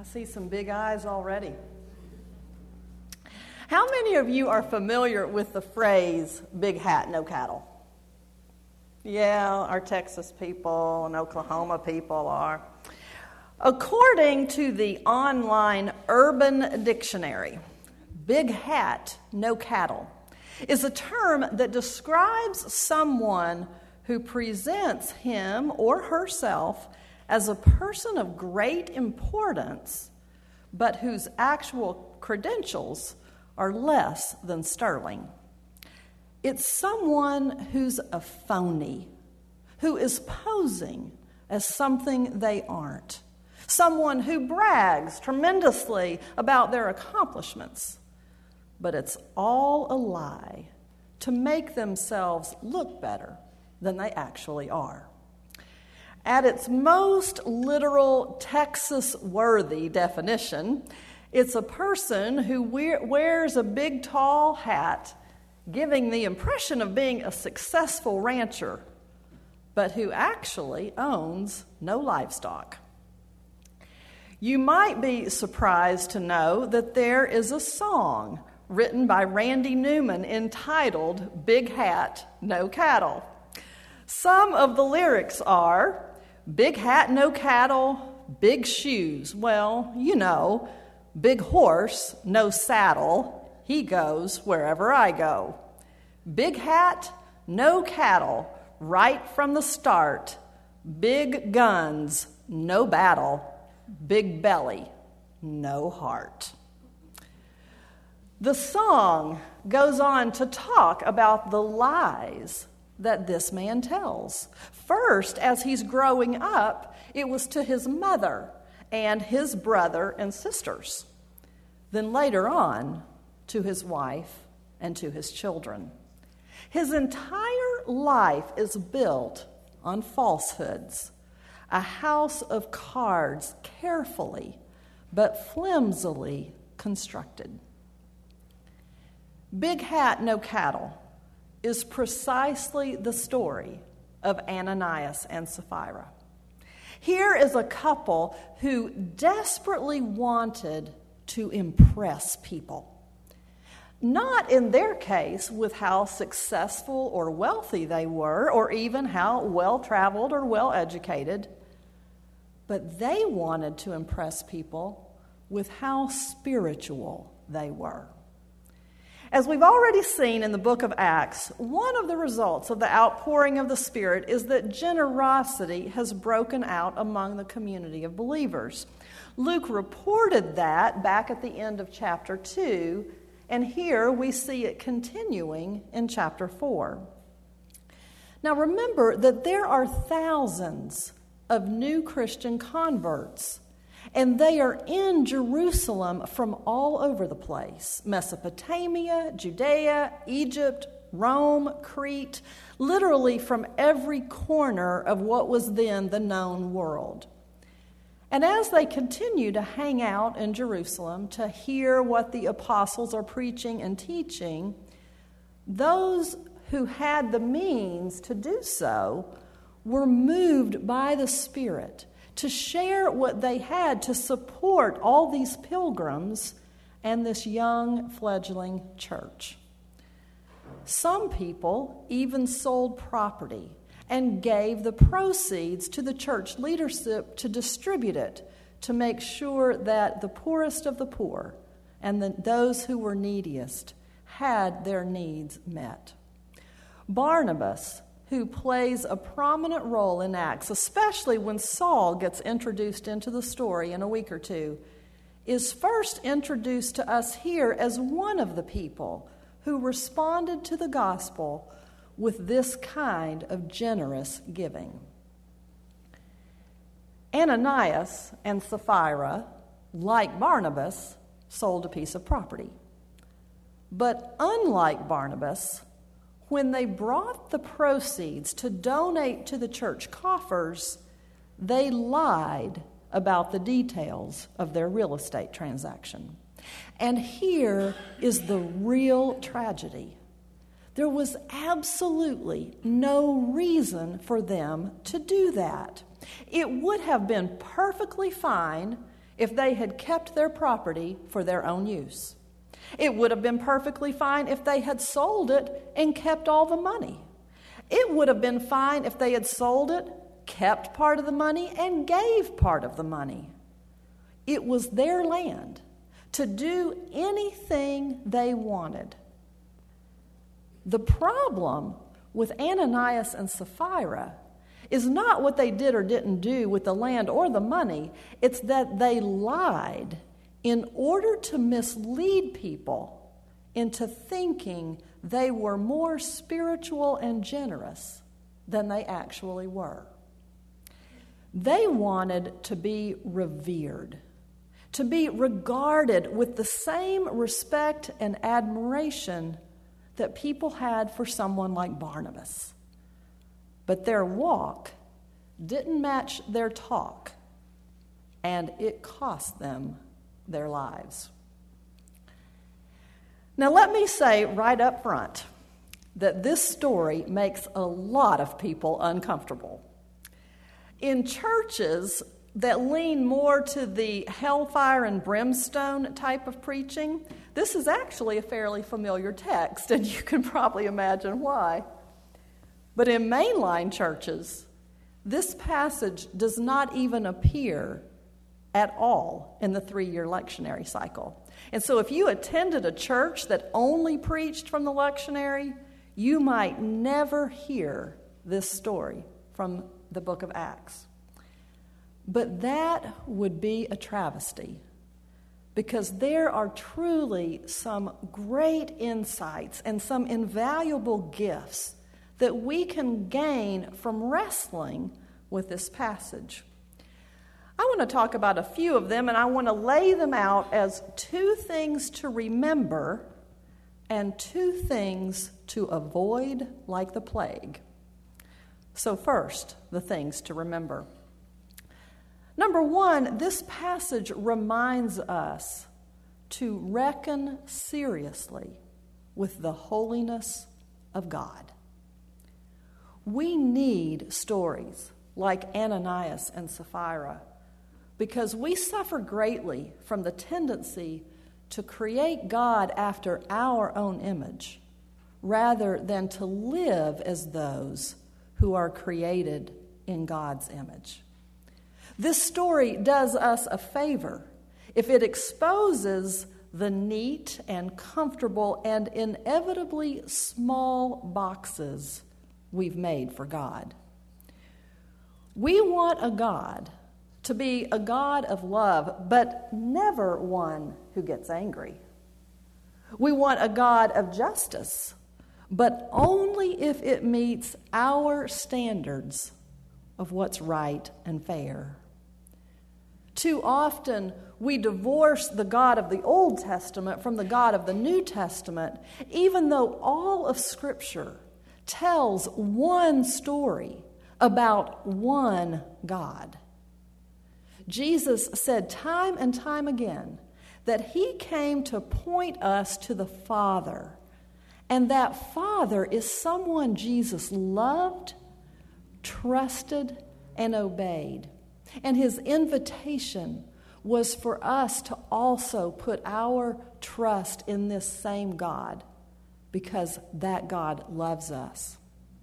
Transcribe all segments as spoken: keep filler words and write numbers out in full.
I see some big eyes already. How many of you are familiar with the phrase, big hat, no cattle? Yeah, our Texas people and Oklahoma people are. According to the online Urban Dictionary, big hat, no cattle is a term that describes someone who presents him or herself as a person of great importance, but whose actual credentials are less than sterling. It's someone who's a phony, who is posing as something they aren't. Someone who brags tremendously about their accomplishments, but it's all a lie to make themselves look better than they actually are. At its most literal Texas-worthy definition, it's a person who wears a big, tall hat, giving the impression of being a successful rancher, but who actually owns no livestock. You might be surprised to know that there is a song written by Randy Newman entitled Big Hat, No Cattle. Some of the lyrics are, big hat, no cattle, big shoes. Well, you know, big horse, no saddle. He goes wherever I go. Big hat, no cattle, right from the start. Big guns, no battle. Big belly, no heart. The song goes on to talk about the lies that this man tells. First, as he's growing up, it was to his mother and his brother and sisters. Then later on, to his wife and to his children. His entire life is built on falsehoods, a house of cards carefully but flimsily constructed. Big hat, no cattle is precisely the story of Ananias and Sapphira. Here is a couple who desperately wanted to impress people. Not in their case with how successful or wealthy they were, or even how well-traveled or well-educated, but they wanted to impress people with how spiritual they were. As we've already seen in the book of Acts, one of the results of the outpouring of the Spirit is that generosity has broken out among the community of believers. Luke reported that back at the end of chapter two, and here we see it continuing in chapter four. Now remember that there are thousands of new Christian converts, and they are in Jerusalem from all over the place. Mesopotamia, Judea, Egypt, Rome, Crete, literally from every corner of what was then the known world. And as they continue to hang out in Jerusalem to hear what the apostles are preaching and teaching, those who had the means to do so were moved by the Spirit to share what they had to support all these pilgrims and this young fledgling church. Some people even sold property and gave the proceeds to the church leadership to distribute it, to make sure that the poorest of the poor and the, those who were neediest had their needs met. Barnabas, who plays a prominent role in Acts, especially when Saul gets introduced into the story in a week or two, is first introduced to us here as one of the people who responded to the gospel with this kind of generous giving. Ananias and Sapphira, like Barnabas, sold a piece of property. But unlike Barnabas, when they brought the proceeds to donate to the church coffers, they lied about the details of their real estate transaction. And here is the real tragedy. There was absolutely no reason for them to do that. It would have been perfectly fine if they had kept their property for their own use. It would have been perfectly fine if they had sold it and kept all the money. It would have been fine if they had sold it, kept part of the money, and gave part of the money. It was their land to do anything they wanted. The problem with Ananias and Sapphira is not what they did or didn't do with the land or the money. It's that they lied in order to mislead people into thinking they were more spiritual and generous than they actually were. They wanted to be revered, to be regarded with the same respect and admiration that people had for someone like Barnabas. But their walk didn't match their talk, and it cost them their lives. Now, let me say right up front that this story makes a lot of people uncomfortable. In churches that lean more to the hellfire and brimstone type of preaching, this is actually a fairly familiar text, and you can probably imagine why. But in mainline churches, this passage does not even appear at all in the three-year lectionary cycle. And so if you attended a church that only preached from the lectionary, you might never hear this story from the book of Acts. But that would be a travesty, because there are truly some great insights and some invaluable gifts that we can gain from wrestling with this passage. I want to talk about a few of them, and I want to lay them out as two things to remember and two things to avoid like the plague. So first, the things to remember. Number one, this passage reminds us to reckon seriously with the holiness of God. We need stories like Ananias and Sapphira because we suffer greatly from the tendency to create God after our own image rather than to live as those who are created in God's image. This story does us a favor if it exposes the neat and comfortable and inevitably small boxes we've made for God. We want a God to be a God of love, but never one who gets angry. We want a God of justice, but only if it meets our standards of what's right and fair. Too often, we divorce the God of the Old Testament from the God of the New Testament, even though all of Scripture tells one story about one God. Jesus said time and time again that he came to point us to the Father, and that Father is someone Jesus loved, trusted, and obeyed. And his invitation was for us to also put our trust in this same God, because that God loves us.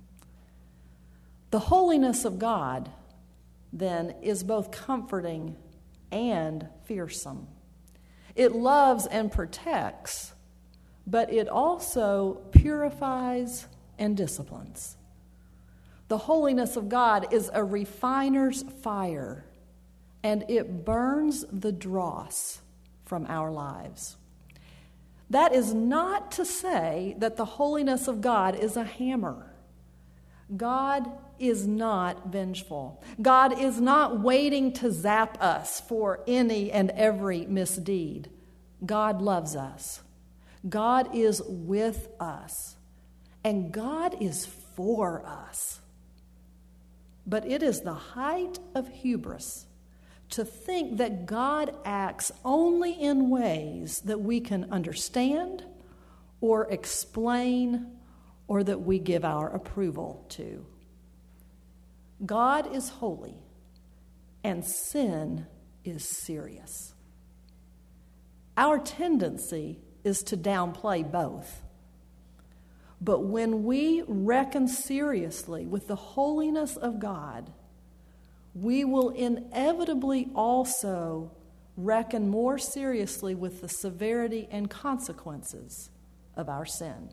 The holiness of God, then, is both comforting and fearsome. It loves and protects, but it also purifies and disciplines. The holiness of God is a refiner's fire, and it burns the dross from our lives. That is not to say that the holiness of God is a hammer. God is not vengeful. God is not waiting to zap us for any and every misdeed. God loves us. God is with us. And God is for us. But it is the height of hubris to think that God acts only in ways that we can understand or explain or that we give our approval to. God is holy, and sin is serious. Our tendency is to downplay both. But when we reckon seriously with the holiness of God, we will inevitably also reckon more seriously with the severity and consequences of our sin.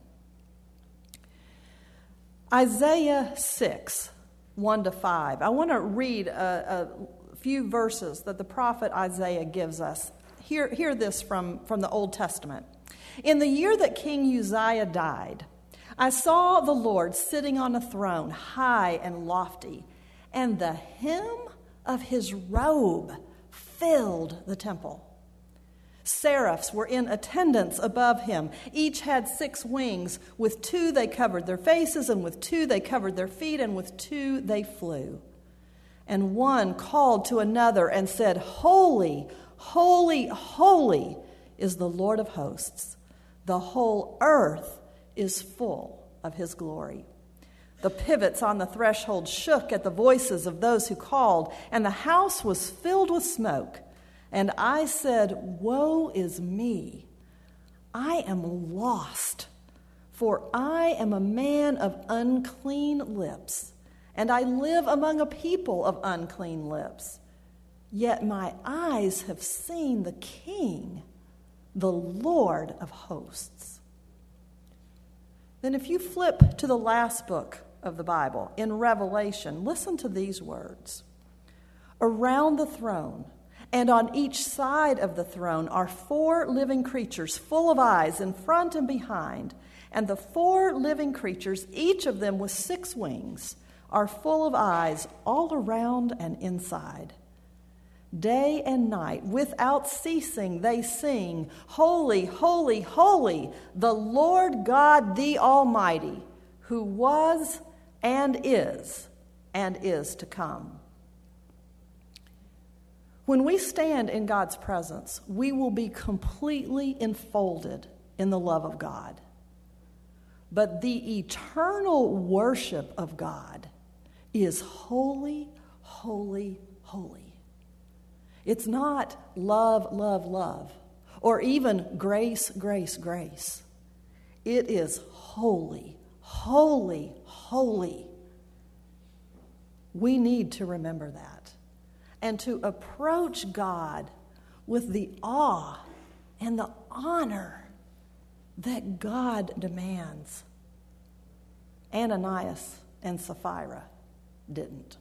Isaiah six, one to five. I want to read a, a few verses that the prophet Isaiah gives us. Hear, hear this from, from the Old Testament. In the year that King Uzziah died, I saw the Lord sitting on a throne, high and lofty, and the hem of his robe filled the temple. Seraphs were in attendance above him. Each had six wings. With two they covered their faces, and with two they covered their feet, and with two they flew. And one called to another and said, Holy, holy, holy is the Lord of hosts. The whole earth is full of his glory. The pivots on the threshold shook at the voices of those who called, and the house was filled with smoke. And I said, Woe is me! I am lost, for I am a man of unclean lips, and I live among a people of unclean lips. Yet my eyes have seen the King, the Lord of hosts. Then if you flip to the last book of the Bible, in Revelation, listen to these words. Around the throne and on each side of the throne are four living creatures full of eyes in front and behind. And the four living creatures, each of them with six wings, are full of eyes all around and inside. Day and night, without ceasing, they sing, Holy, holy, holy, the Lord God the Almighty, who was and is and is to come. When we stand in God's presence, we will be completely enfolded in the love of God. But the eternal worship of God is holy, holy, holy. It's not love, love, love, or even grace, grace, grace. It is holy, holy, holy. We need to remember that and to approach God with the awe and the honor that God demands. Ananias and Sapphira didn't.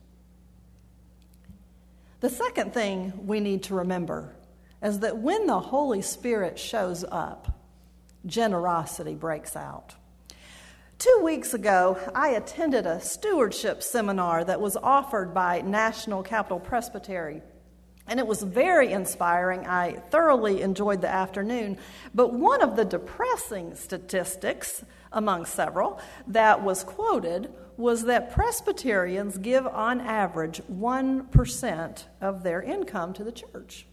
The second thing we need to remember is that when the Holy Spirit shows up, generosity breaks out. Two weeks ago, I attended a stewardship seminar that was offered by National Capital Presbytery, and it was very inspiring. I thoroughly enjoyed the afternoon, but one of the depressing statistics, among several, that was quoted was that Presbyterians give on average one percent of their income to the church.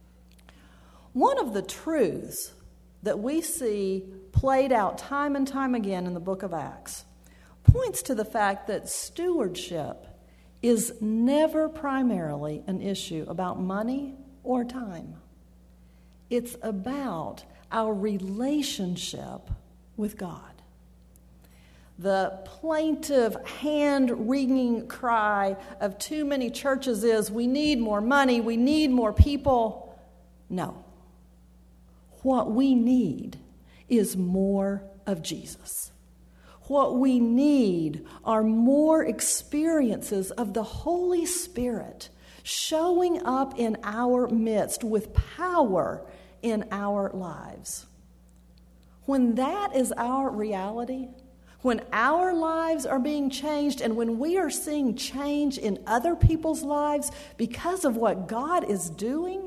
One of the truths that we see played out time and time again in the book of Acts points to the fact that stewardship is never primarily an issue about money or time. It's about our relationship with God. The plaintive, hand-wringing cry of too many churches is, we need more money, we need more people. No. What we need is more of Jesus. What we need are more experiences of the Holy Spirit showing up in our midst with power in our lives. When that is our reality, when our lives are being changed and when we are seeing change in other people's lives because of what God is doing,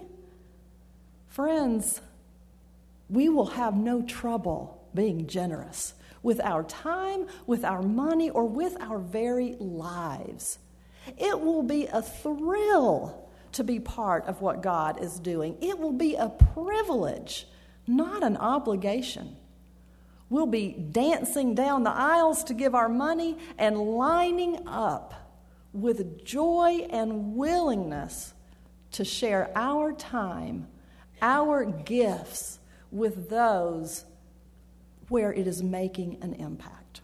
friends, we will have no trouble being generous with our time, with our money, or with our very lives. It will be a thrill to be part of what God is doing. It will be a privilege, not an obligation. We'll be dancing down the aisles to give our money and lining up with joy and willingness to share our time, our gifts with those where it is making an impact.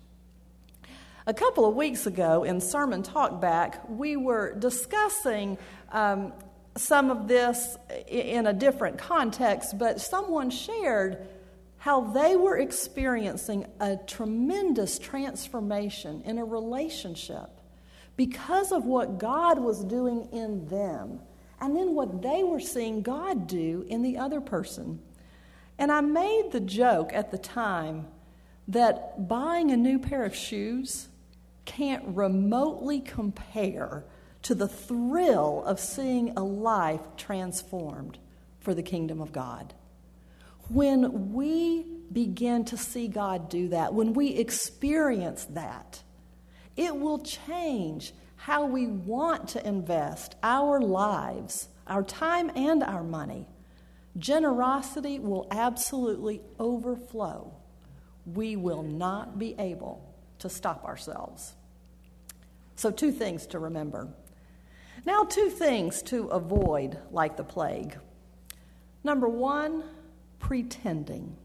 A couple of weeks ago in Sermon Talk Back, we were discussing um, some of this in a different context, but someone shared how they were experiencing a tremendous transformation in a relationship because of what God was doing in them, and then what they were seeing God do in the other person. And I made the joke at the time that buying a new pair of shoes can't remotely compare to the thrill of seeing a life transformed for the kingdom of God. When we begin to see God do that, when we experience that, it will change how we want to invest our lives, our time and our money. Generosity will absolutely overflow. We will not be able to stop ourselves. So two things to remember. Now two things to avoid like the plague. Number one, pretending.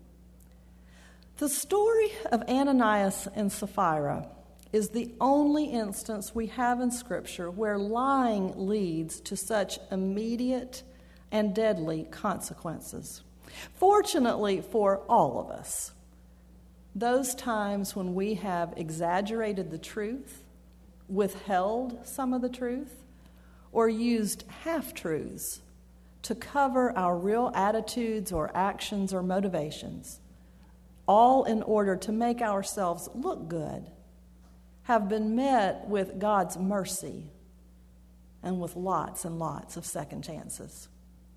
The story of Ananias and Sapphira is the only instance we have in Scripture where lying leads to such immediate and deadly consequences. Fortunately for all of us, those times when we have exaggerated the truth, withheld some of the truth, or used half-truths to cover our real attitudes or actions or motivations, all in order to make ourselves look good, have been met with God's mercy and with lots and lots of second chances.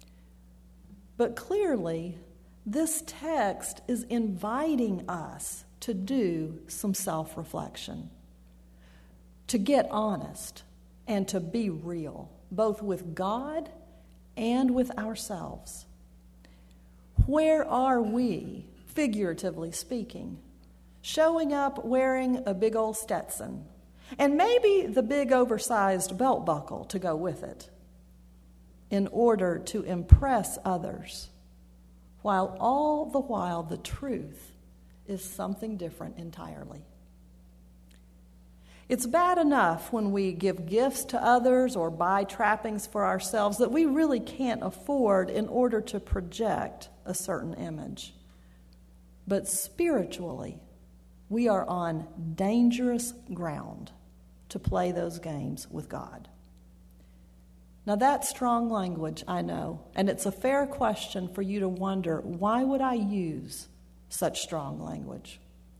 But clearly, this text is inviting us to do some self-reflection, to get honest and to be real, both with God and with ourselves. Where are we, figuratively speaking, showing up wearing a big old Stetson and maybe the big oversized belt buckle to go with it in order to impress others, while all the while the truth is something different entirely? It's bad enough when we give gifts to others or buy trappings for ourselves that we really can't afford in order to project a certain image. But spiritually, we are on dangerous ground to play those games with God. Now that's strong language, I know, and it's a fair question for you to wonder, why would I use such strong language?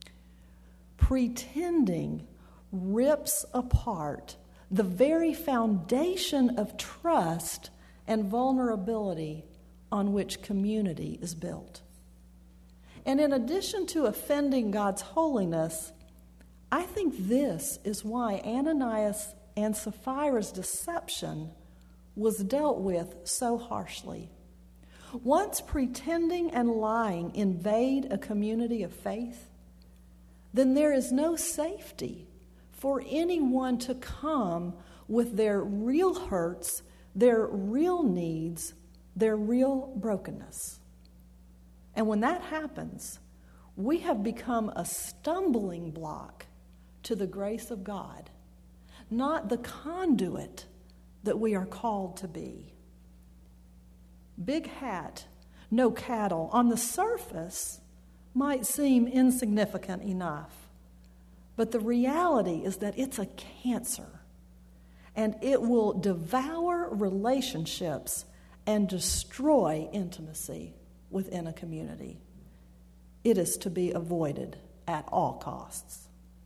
Pretending rips apart the very foundation of trust and vulnerability on which community is built. And in addition to offending God's holiness, I think this is why Ananias and Sapphira's deception was dealt with so harshly. Once pretending and lying invade a community of faith, then there is no safety for anyone to come with their real hurts, their real needs, their real brokenness. And when that happens, we have become a stumbling block to the grace of God, not the conduit that we are called to be. Big hat, no cattle, on the surface might seem insignificant enough. But the reality is that it's a cancer, and it will devour relationships and destroy intimacy within a community. It is to be avoided at all costs.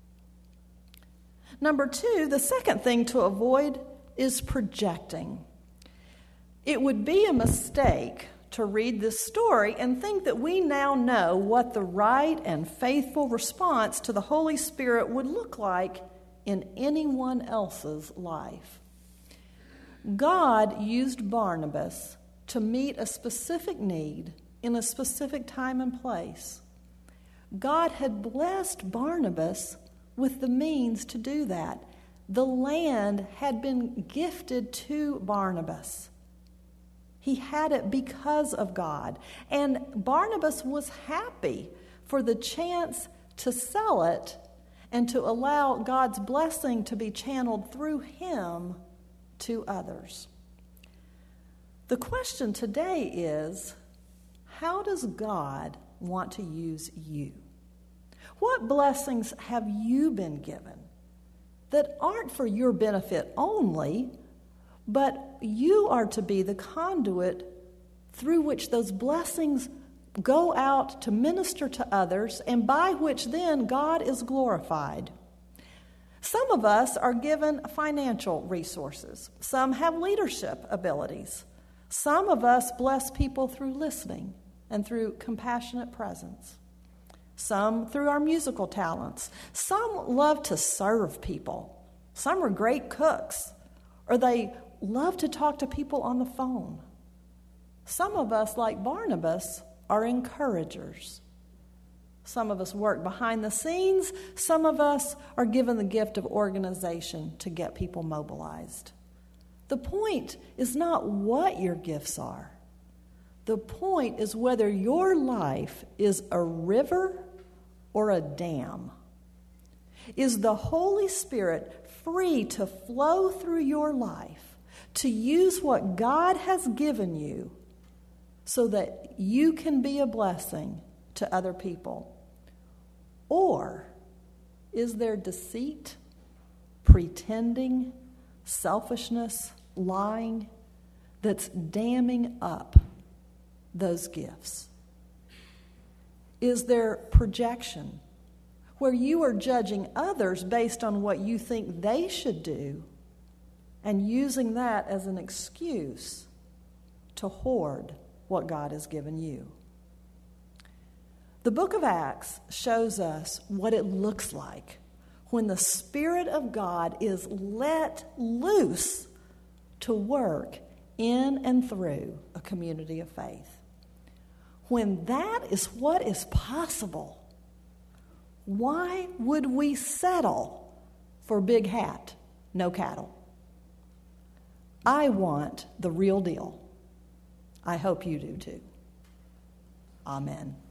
Number two, the second thing to avoid is projecting. It would be a mistake to read this story and think that we now know what the right and faithful response to the Holy Spirit would look like in anyone else's life. God used Barnabas to meet a specific need in a specific time and place. God had blessed Barnabas with the means to do that. The land had been gifted to Barnabas. He had it because of God. And Barnabas was happy for the chance to sell it and to allow God's blessing to be channeled through him to others. The question today is, how does God want to use you? What blessings have you been given that aren't for your benefit only, but you are to be the conduit through which those blessings go out to minister to others, and by which then God is glorified? Some of us are given financial resources. Some have leadership abilities. Some of us bless people through listening and through compassionate presence. Some through our musical talents. Some love to serve people. Some are great cooks, or they love to talk to people on the phone. Some of us, like Barnabas, are encouragers. Some of us work behind the scenes. Some of us are given the gift of organization to get people mobilized. The point is not what your gifts are. The point is whether your life is a river or a dam. Is the Holy Spirit free to flow through your life, to use what God has given you so that you can be a blessing to other people? Or is there deceit, pretending, selfishness, lying that's damming up those gifts? Is there projection, where you are judging others based on what you think they should do and using that as an excuse to hoard what God has given you? The book of Acts shows us what it looks like when the Spirit of God is let loose to work in and through a community of faith. When that is what is possible, why would we settle for big hat, no cattle? I want the real deal. I hope you do too. Amen.